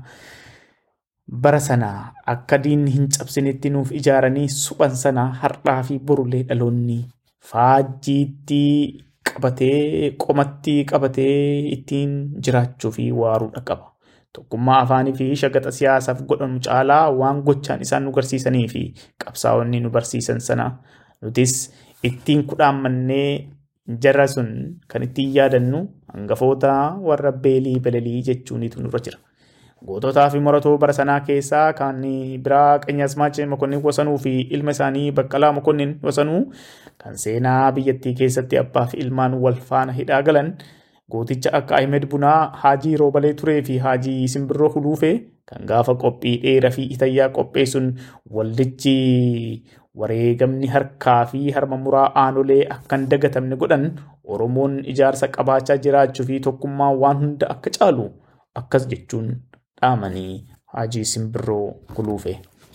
bara sana akka diinni hin cabsinetti nuuf ijaaranii suphan sana har'aa fi borullee dhaloonni faajjiitti qabatee qomatti qabatee ittiin jiraachuu fi waaruudha qaba. Tokkummaa afaanii fi shagaxa siyaasaaf godhamu caalaa waan gochaan isaan nu garsiisanii fi qabsaa'onni nu barsiisan sana nutis ittiin kudhaamannee jarra sun kan ittiin yaadannu hangafoota warra beelii belelii jechuunitu nurra jira. Goototaa fi moratoo bara sanaa keessaa kan biraa Qanyaasmaach Mokonnin Wasanuu fi ilma isaanii Baqqalaa Mokonnin Wasanuu kan seenaa biyyattii keessatti abbaa fi ilmaan wal faana hidhaa galan gooticha akka Ahmed Bunaa, Haajii Roobalee Turee fi Haajii Simbirroo Huluufee kan gaafa qophii dheeraa fi itayyaa qopheessuun waldichi wareegamni harkaa fi harma muraa aanolee akkan dagatamne godhan Oromoon ijaarsa qabaachaa jiraachuu fi tokkummaa waan hunda akka caalu akkas jechuun dhaamanii Haajii Simbirroo Huluufee.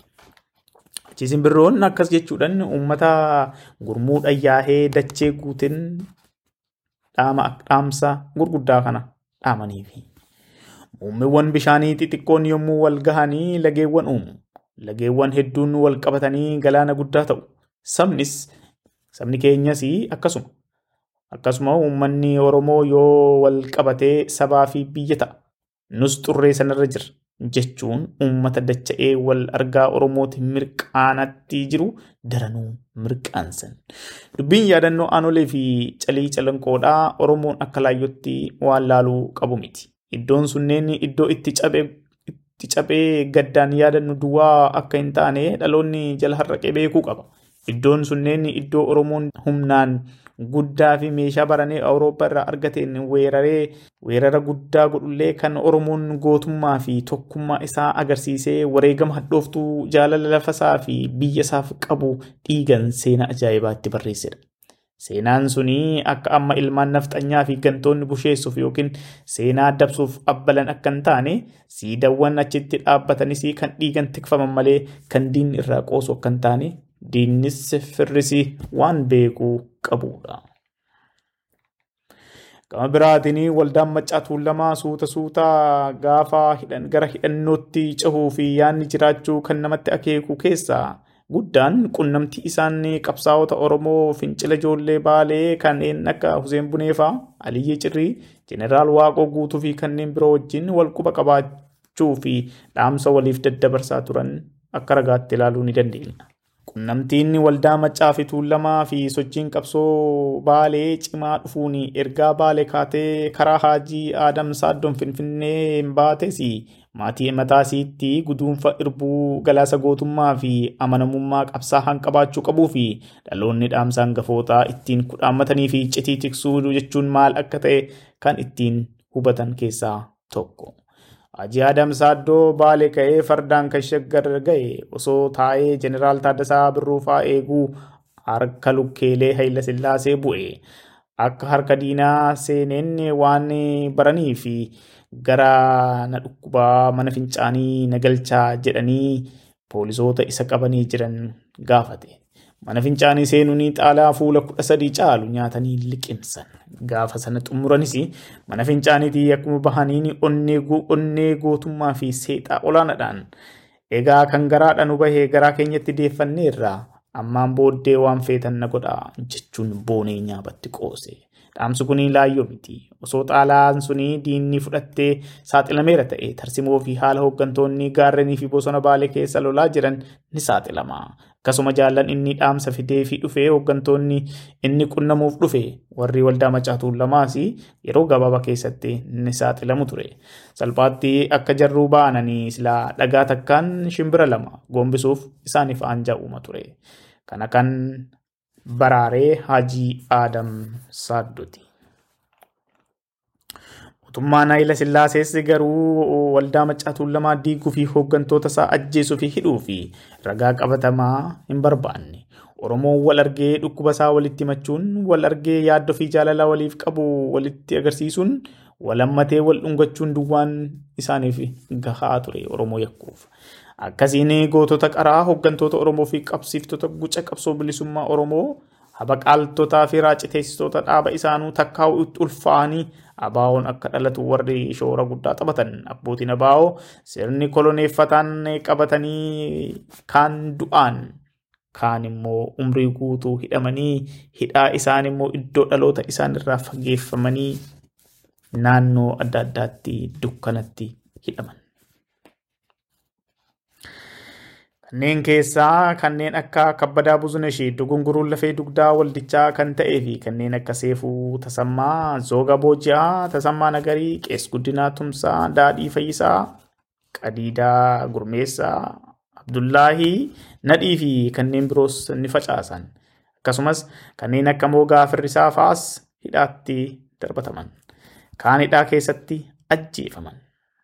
Haajii Simbirroon akkas jechuudhaan uummata gurmuudhaan yaahee dachee guutin dhaama dhaamsa gurguddaa kana dhaamanii fi uumamawwan bishaanii xixiqqoon yommuu wal gahanii lageewwan uumu. Lageewwan hedduun wal qabatanii galaana guddaa ta'u. Sabnis sabni keenyas akkasuma. Akkasuma uummanni Oromoo yoo wal qabatee sabaa fi biyya ta'a. Nus xurree sanarra jira jechuun uummata dacha'ee wal argaa Oromooti mirqaanatti jiru daranuu mirqaansan. Dubbiin yaadannoo aanolee fi calii calanqoodhaa Oromoon akka laayyootti waan laaluu qabu miti. Iddoon sunneen iddoo itti cabee itti cabee gaddaan yaadannu duwwaa akka hin taane dhaloonni jala harraqee beekuu qaba. Iddoon sunneen iddoo Oromoon humnaan guddaa fi meeshaa baranee Awurooppaa irraa argateen weeraree weerara guddaa godhullee kan Oromoon gootummaa fi tokkummaa isaa agarsiisee wareegama hadhooftuu jaalala lafasaa fi biyya isaaf qabu dhiigan seenaa ajaa'ibaatti barreessedha. Seenaan suni akka amma ilmaan nafxanyaa fi gantoonni busheessuuf yookiin seenaa dabsuuf abbalan akka hin taane siidawwan achitti dhaabbatanis kan dhiigan tikfaman malee kan diinni irraa qoosu akka hin taane diinnis firrisi waan beekuu qabudha. Gama biraatiin waldaan Maccaa Tuulamaa suuta suutaa gaafa hidhan gara hidhannootti cehuu fi yaanni jiraachuu kan namatti akeeku keessaa guddaan qunnamtii isaan qabsaa'ota Oromoo fincila ijoollee Baalee kanneen akka Huseen Buneefaa, Aliyyee Cirrii, Jeneraal Waaqoo Guutuu fi kanneen biroo wajjin wal quba qabaachuu fi dhaamsa waliif daddabarsaa turan akka ragaatti ilaaluu ni dandeenya. Qunnamtiin waldaa Maccaa fi Tuulamaa fi sochiin qabsoo Baalee cimaa dhufuun ergaa Baalee kaatee karaa Haajii Aadam Saaddoon Finfinnee baates maatii mataasiitti guduunfa irbuu galaasa gootummaa fi amanamummaa qabsaa'aa qabaachuu qabuu fi dhaloonni dhaamsa hangafootaa ittiin kudhaammatanii fi citii tiksuu jechuun maal akka ta'e kan ittiin hubatan keessaa tokko. Haajii Aadam Saaddoo Baalee ka'ee fardaan kan shaggar ga'e osoo taa'ee Jeneraal Taaddasaa Birruufaa eeguu harka lukkeelee Hayila Sillaasee bu'e. Akka harka diinaa seeneen waan baranii fi gara na dhukkubaa mana fincaanii nagalchaa jedhanii poolisoota isa qabanii jiran gaafate. Mana fincaanii seenuunii xaalaa fuula kudha sadii caalu nyaatanii liqimsan. Gaafa sana xumuranis mana fincaaniitii akkuma bahaniin onnee onnee gootummaa fi seexaa olaanaadhaan egaa kan garaadhaan nu bahee garaa keenyatti deeffanneerra ammaan booddee waan feetan na godhaa jechuun boonee nyaabatti qoose. Dhaamsi kun laayyoo miti. Osoo xaalaan suni diinni fudhattee saaxilameera ta'e tarsimoo fi haala hooggantoonni gaarrenii fi bosona baalee keessa lolaa jiran ni saaxilama. Akkasuma jaallan inni dhaamsa fidee fi dhufee hooggantoonni inni qunnamuuf dhufe warri waldaa Macaa Tuulamaas yeroo gabaabaa keessatti ni saaxilamu ture. Salphaatti akka jarruu baananii silaa dhagaa takkaan shimbira lama gombisuuf isaaniif aanjaa uuma ture. Kana kan baraaree Haajii Aadam Saadduti. Mootummaan Haayila Sillaasees garuu waldaa Macaa Tuulamaa diiguu fi hooggantoota isaa ajjeesuu fi hidhuu fi ragaa qabatamaa hin barbaanne. Oromoon wal argee dhukkuba isaa walitti machuun, wal argee yaaddoo fi jaalala waliif qabu walitti agarsiisuun, wal hammatee wal dhungachuun duwwaan isaaniif gahaa ture Oromoo yakkuuf. Akkasiin gootota qaraa hooggantoota Oromoo fi qabsiiftota guca qabsoo bilisummaa Oromoo habaqaaltotaa fi raaciteessitoota dhaaba isaanuu takkaa'u itti ulfaanii abaawoon akka dhalatu warri shoora guddaa taphatan. Abbootiin abaawoo sirni koloneeffataan qabatanii kaan du'aan kaan immoo umrii guutuu hidhamanii hidhaa isaan immoo iddoo dhaloota isaan irraa fageeffamanii naannoo adda addaatti dukkanatti hidhaman. Kanneen keessaa kanneen akka Kabbadaa Buzunashii Dugunguruun lafee dugdaa waldichaa kan ta'ee fi kanneen akka Seefuu Tasammaa, Zooga Booji'aa, Tasammaa Nagarii, Qees Guddinaa Tumsaa, Daadhii Fayyisaa, Qadiidaa Gurmeessaa, Abdullaahii Nadhii fi kanneen biroos ni facaasan. Akkasumas kanneen akka Moogaa Firrisaa fa'aas hidhaatti darbataman. Kaan hidhaa keessatti ajjeefaman.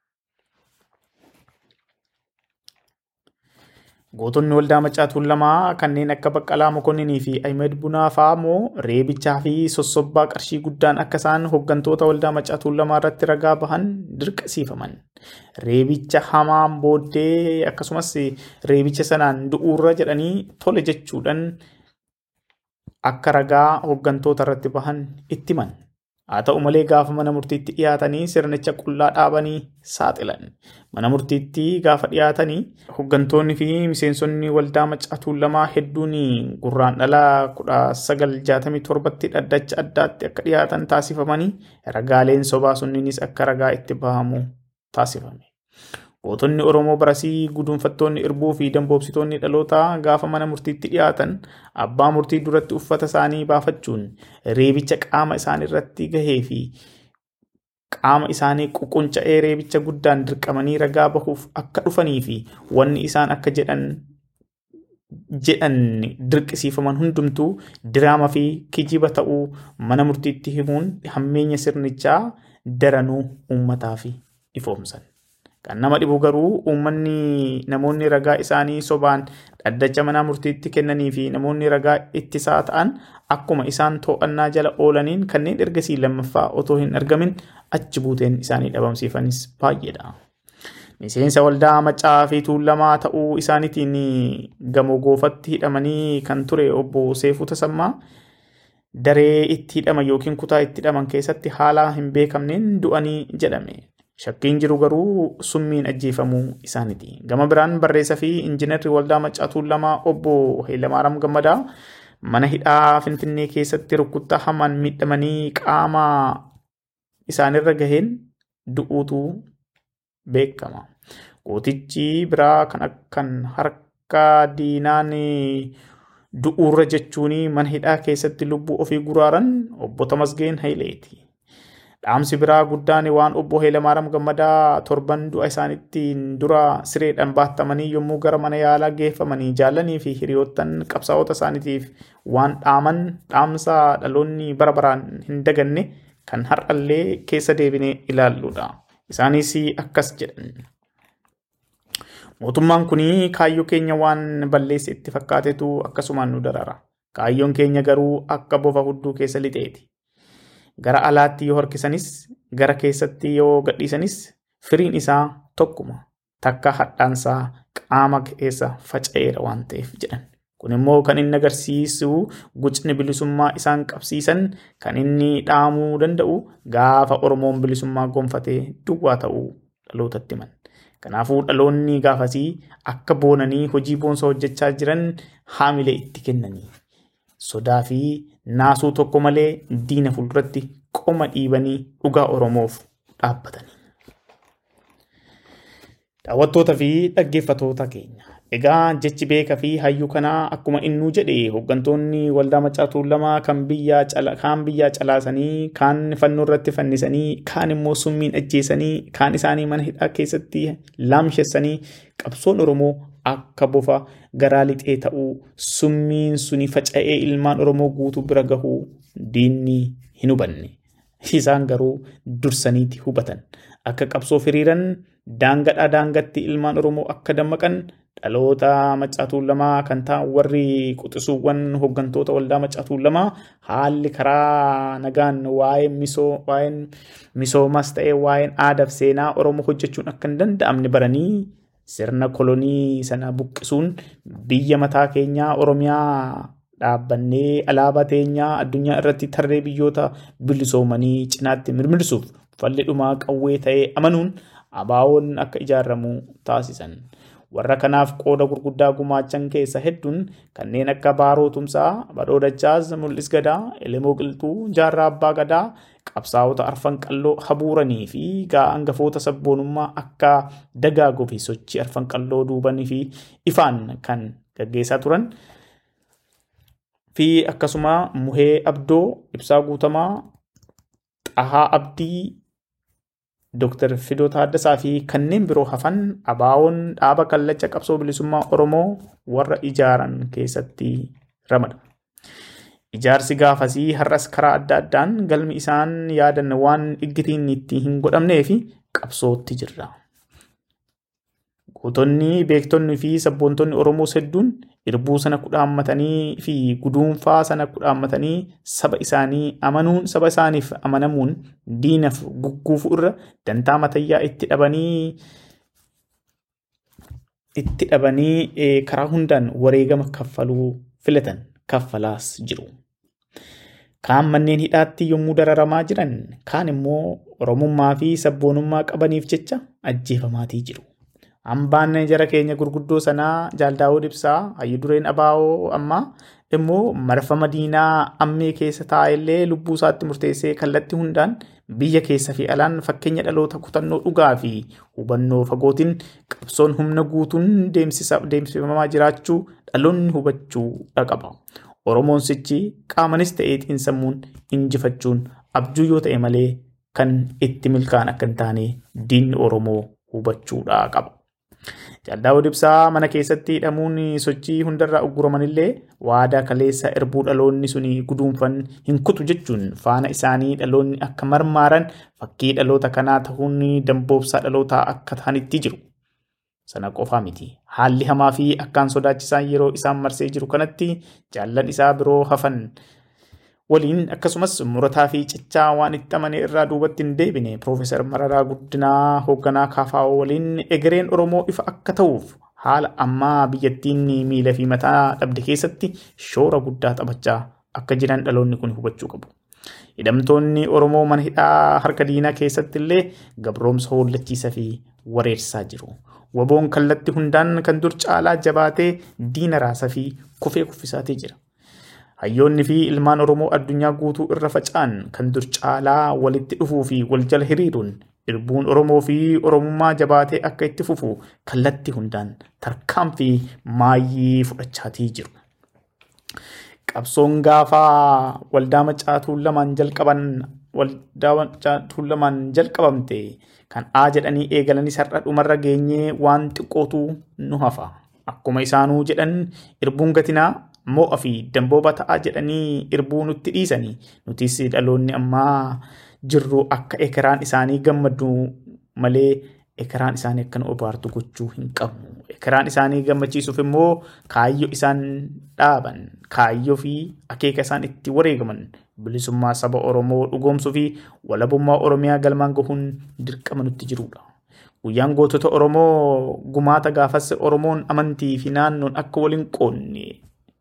Gootonni waldaa Macaa Tuulamaa kanneen akka Baqqalaa Mokonninii fi Ahmed Bunaa fa'aa immoo reebichaa fi sossobbaa qarshii guddaan akka isaan hooggantoota waldaa Macaa Tuulamaa irratti ragaa bahan dirqisiifaman. Reebicha hamaan booddee akkasumas reebicha sanaan du'uurra jedhanii tole jechuudhaan akka ragaa hooggantoota irratti bahan itti himan. Haa ta'u malee gaafa mana murtiitti dhiyaatanii sirnicha qullaa dhaabanii saaxilan. Mana murtiitti gaafa dhiyaatanii hooggantoonni fi miseensonni waldaa Macaa Tuulamaa hedduun gurraandhala kudha sagal jaatamii torbatti dhaddacha addaatti akka dhiyaatan taasifamanii ragaaleen sobaa sunniinis akka ragaa itti bahamu taasifame. Gootonni Oromoo barasii guduunfattoonni irbuu fi damboobsitoonni dhalootaa gaafa mana murtiitti dhiyaatan abbaa murtii duratti uffata isaanii baafachuun reebicha qaama isaanii irratti gahee fi qaama isaanii ququnca'ee reebicha guddaan dirqamanii ragaa bahuuf akka dhufanii fi wanni isaan akka jedhan jedhan dirqisiifaman hundumtuu diraama fi kijiba ta'uu mana murtiitti himuun hammeenya sirnichaa daranuu uummataaf ifoomsan. Kan nama dhibu garuu uummanni namoonni ragaa isaanii sobaan dhaddacha mana murtiitti kennanii fi namoonni ragaa ittisaa ta'an akkuma isaan to'annaa jala oolaniin kanneen ergasii lammaffaa otoo hin argamin achi buuteen isaanii dhabamsiifanis baay'eedha. Miseensa waldaa Macaa fi Tuulamaa ta'uu isaaniitiin gamoo goofatti hidhamanii kan ture obbo Seefuu Tasammaa daree itti hidhaman yookiin kutaa itti hidhaman keessatti haala hin beekamneen du'anii jedhame. Shakkiin jiru garuu summiin ajjeefamuu isaaniiti. Gama biraan barreessaa fi injiinarri waldaa Macaa Tuulamaa obbo Hayilamaariyaam Gammadaa mana hidhaa Finfinnee keessatti rukuttaa hamaan miidhamanii qaama isaanirra gaheen du'uutu beekama. Gootichi biraa kan akkan harka diinaan du'uurra jechuun mana hidhaa keessatti lubbuu ofii guraaran obbo Tamasgeen Hayileeti. Dhaamsi biraa guddaan waan obbo Hayilamaariyaam Gammadaa torban du'a isaaniittiin dura sireedhaan baattamanii yommuu gara mana yaalaa geeffamanii jaallanii fi hiriyoottan qabsaa'ota isaaniitiif waan dhaaman dhaamsa dhaloonni bara baraan hin daganne kan har'allee keessa deebinee ilaalludha. Isaanis akkas jedhan. Mootummaan kun kaayyoo keenya waan balleesse itti fakkaatetu akkasumaan nu darara. Kaayyoon keenya garuu akka bofa hudduu keessa lixeeti. Gara alaatti yoo harkisanis gara keessatti yoo gadhiisanis firiin isaa tokkuma takka hadhaansaa qaama keessa faca'eera waan ta'eef jedhan. Kun immoo kan inni agarsiisu gucni bilisummaa isaan qabsiisan kan inni dhaamuu danda'u gaafa Oromoon bilisummaa gonfatee duwwaa ta'uu dhalootatti himan. Kanaafuu dhaloonni gaafasii akka boonanii hojii boonsaa hojjechaa jiran haamilee itti kennanii sodaa fi naasuu tokko malee diina fuulduratti qoma dhiibanii dhugaa Oromoof dhaabbatanii. Daawwattoota fi dhaggeeffattoota keenya. Egaa jechi beekaa fi hayyuu kanaa akkuma innuu jedhe hooggantoonni waldaa Maccaa Tuulamaa kan biyyaa cala kaan biyyaa calaasanii kaan fannoo irratti fannisanii kaan immoo summiin ajjeesanii kaan isaanii mana hidhaa keessatti laamshessanii qabsoon Oromoo akka bofa garaa lixee ta'uu summiin suni faca'ee ilmaan Oromoo guutuu bira gahuu diinni hin hubanne. Isaan garuu dursaniiti hubatan. Akka qabsoo firiiran daangadhaa daangatti ilmaan Oromoo akka dammaqan dhaloota Maccaa Tuulamaa kan ta'an warri quxisuuwwan hooggantoota waldaa Maccaa Tuulamaa haalli karaa nagaan waa'ee misoo waa'een misoomas ta'ee waa'een aadaa fi seenaa Oromoo hojjechuun akka hin danda'amne baranii sirna kolonii sana buqqisuun biyya mataa keenyaa Oromiyaa dhaabbannee alaabaa teenyaa addunyaa irratti tarree biyyoota bilisoomanii cinaatti mirmirsuuf falli dhumaa qawwee ta'ee amanuun abaawoon akka ijaaramu taasisan. Warra kanaaf qooda gurguddaa gumaachan keessa hedduun kanneen akka Baaroo Tumsaa, Badhoo Dachaas, Mul'is Gadaa, Elemoo Qilxuu, Jaarraa Abbaa Gadaa, qabsaa'ota arfan qalloo habuuranii fi hangafoota sabboonummaa akka dagaagoo fi sochii arfan qalloo duubanii fi ifaan kan gaggeessaa turan. Fi akkasuma Muhee Abdoo, Ibsaa Guutamaa, Xahaa Abdii, Dooktar Fidoo Taaddasaa fi kanneen biroo hafan abaawoon dhaaba kallacha qabsoo bilisummaa Oromoo warra ijaaran keessatti ramada. Ijaarsi gaafasii har'as karaa adda addaan galmi isaan yaadan waan iggitiin itti hin godhamnee fi qabsootti jirra. Gootonni beektonni fi sabboontonni Oromoo hedduun irbuu sana kudhaammatanii fi guduunfaa sana kudhaammatanii saba isaanii amanuun saba isaaniif amanamuun diinaaf gugguufuu irra dantaa matayyaa itti dhabanii itti dhabanii karaa hundaan wareegama kaffaluu filatan kaffalaas jiru. Kaan manneen hidhaatti yommuu dararamaa jiran kaan immoo Oromummaa fi sabboonummaa qabaniif jecha ajjeefamaatii jiru. Hambaan jara keenya gurguddoo sanaa Jaal Daawud Ibsaa hayyuu dureen abaawoo ammaa immoo marfama diinaa ammee keessa taa'ellee lubbuu isaatti murteessee kallattii hundaan biyya keessa fi alaan fakkeenya dhaloota kutannoo dhugaa fi hubannoo fagootiin qabsoon humna guutuun deemsifamaa jiraachuu dhaloonni hubachuu qaba. Oromoon sichi qaamanis ta'ee xiinsammuun injifachuun abjuu yoo ta'e malee kan itti milkaan akka hin taane diinni Oromoo hubachuudha qaba. Jaal Daawud Ibsaa mana keessatti hidhamuun sochii hundarraa ugguramanillee waadaa kaleessa irbuu dhaloonni suni guduunfan hin kutu jechuun faana isaanii dhaloonni akka marmaaran fakkii dhaloota kanaa ta'uun damboobsaa dhalootaa akka ta'anitti jiru. Sana qofaa miti. Haalli hamaa fi akkaan sodaachisaan yeroo isaan marsee jiru kanatti jaallan isaa biroo hafan waliin akkasumas murataa fi cichaa waan itti amane irraa duubatti hin deebine Profeesar Mararaa Guddinaa hoogganaa Kaafaa'oo waliin egereen Oromoo ifa akka ta'uuf haala ammaa biyyattiin miila fi mataa dhabde keessatti shoora guddaa taphachaa akka jiran dhaloonni kun hubachuu qabu. Hidhamtoonni Oromoo mana hidhaa harka diinaa keessatti illee gabroomsa hollachiisaa fi wareersaa jiru. Waboon kallattii hundaan kan dur caalaa jabaatee diina raasaa fi kufee kuffisaatee jira. Hayyoonni fi ilmaan Oromoo addunyaa guutuu irra faca'an kan dur caalaa walitti dhufuu fi wal jala hiriiruun irbuun Oromoo fi Oromummaa jabaatee akka itti fufu kallattii hundaan tarkaanfii maayyii fudhachaatii jiru. Qabsoon gaafaa waldaa Maccaa Tuulamaan jalqaban waldaa Maccaa Tuulamaan jalqabamte kan A jedhanii eegalanis har'a dhumarra geenyee waan xiqqootu nu hafa. Akkuma isaanuu jedhan irbuun gatinaa mo'a fi dambooba ta'a jedhanii irbuu nutti dhiisanii nutis dhaloonni ammaa jirru akka ekeraan isaanii gammadu malee ekeraan isaanii akka nu obaartu gochuu hin qabnu. Ekeraan isaanii gammachiisuuf immoo kaayyoo isaan dhaaban kaayyoo fi akeeka isaan itti wareegaman bilisummaa saba Oromoo dhugoomsuu fi walabummaa Oromiyaa galmaan gahuun dirqama nutti jirudha. Guyyaan gootota Oromoo gumaata gaafas Oromoon amantii fi naannoon akka waliin qoonne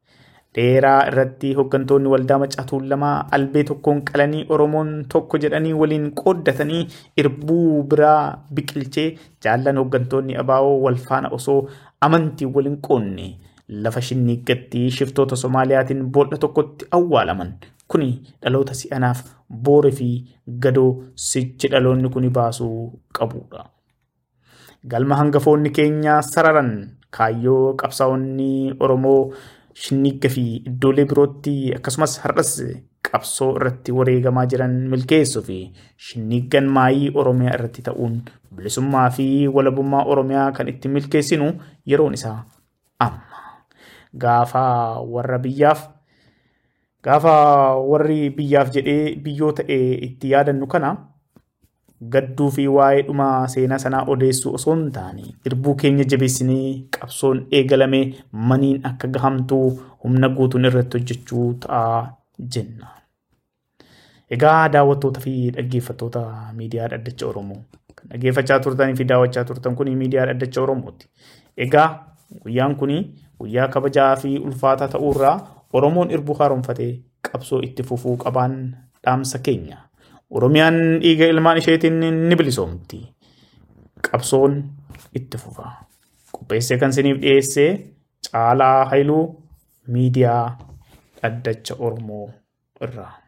dheeraa irratti hooggantoonni waldaa Maccaa Tuulamaa albee tokkoon qalanii Oromoon tokko jedhanii waliin qooddatanii irbuu biraa biqilchee jaallan hooggantoonni abaa'oo wal faana osoo amantii waliin qoonne lafa shinniiggatti shiftoota Soomaaliyaatiin boolla tokkotti awwaalaman. Kuni dhaloota si'anaaf boore fi gadoo sichi dhaloonni kuni baasuu qabudha. Galma hangafoonni keenya sararan kaayyoo qabsaa'onni Oromoo shinniigga fi iddoolee birootti akkasumas har'as qabsoo irratti wareegamaa jiran milkeessuu fi shinniiggan maayii Oromiyaa irratti ta'uun bilisummaa fi walabummaa Oromiyaa kan itti milkeessinu yeroon isaa amma. Gaafa warra biyyaaf gaafa warri biyyaaf jedhee biyyoo ta'ee itti yaadannu kana gadduu fi waa'ee dhuma seenaa sanaa odeessuu osoo hin taane irbuu keenya jabeessinee qabsoon eegalame maniin akka gahamtuu humna guutuun irratti hojjechuu ta'a jenna. Egaa daawwattoota fi dhaggeeffattoota miidiyaa Dhaddacha Oromoo kan dhaggeeffachaa turtanii fi daawwachaa turtan kun miidiyaa Dhaddacha Oromooti. Egaa guyyaan kun guyyaa kabajaa fi ulfaataa ta'uurraa Oromoon irbuu haaromfatee qabsoo itti fufuu qabaan dhaamsa keenya. Oromiyaan dhiiga ilmaan isheetiin ni bilisoomti. Qabsoon itti fufa. Qopheessee kan isiniif dhiyeesse Caalaa Haayiluu miidiyaa Dhaddacha Oromoo irraa.